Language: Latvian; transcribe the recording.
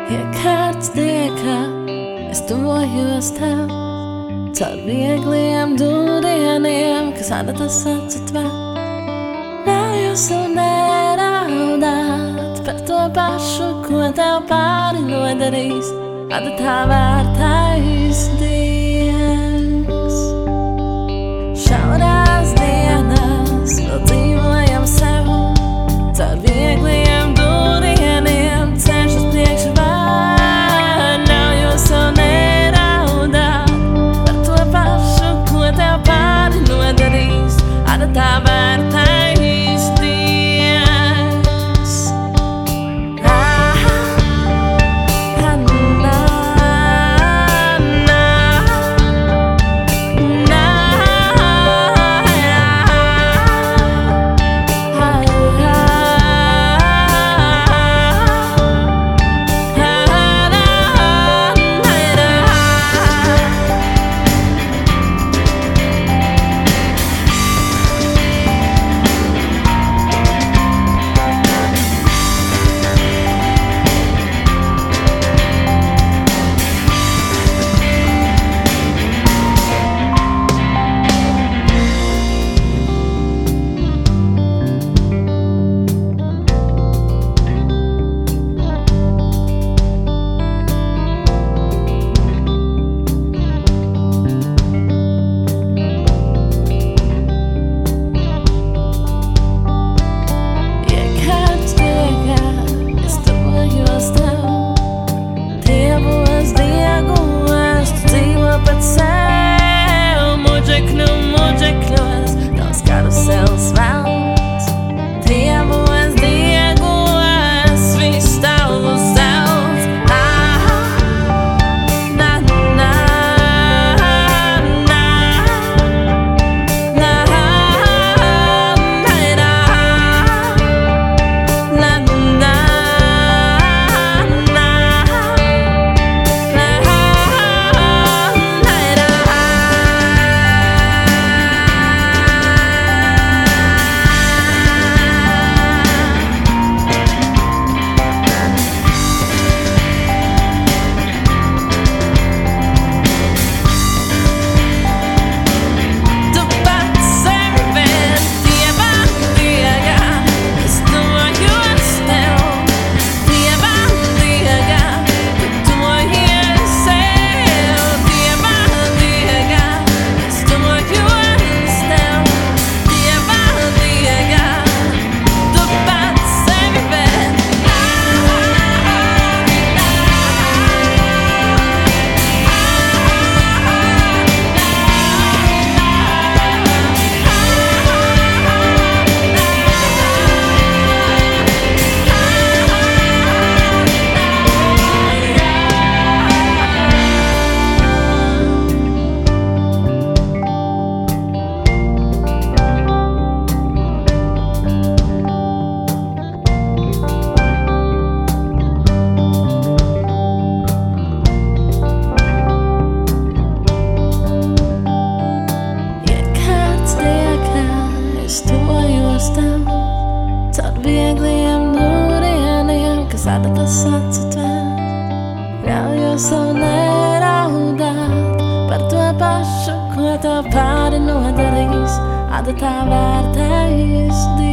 Ja kāds tieka, es tuvojos tev caur viegliem dūrieniem, kas adatas atcitver. Ļaujos sev neraudāt par to pašu, ko tev pāri nodarīs, adatā vērtais dienas. Šaurās dienas vēl dzīvojam sev caur viegliem dūrieniem, ceļš uz priekšu var. Ļaujos sev neraudāt par to pašu, ko tev pāri nodarīs, adatā vērtais dienas. Adatas atcitver. Ļaujos sev neraudāt par to pašu, ko tev pāri nodarīs, adatā vērtais dienas.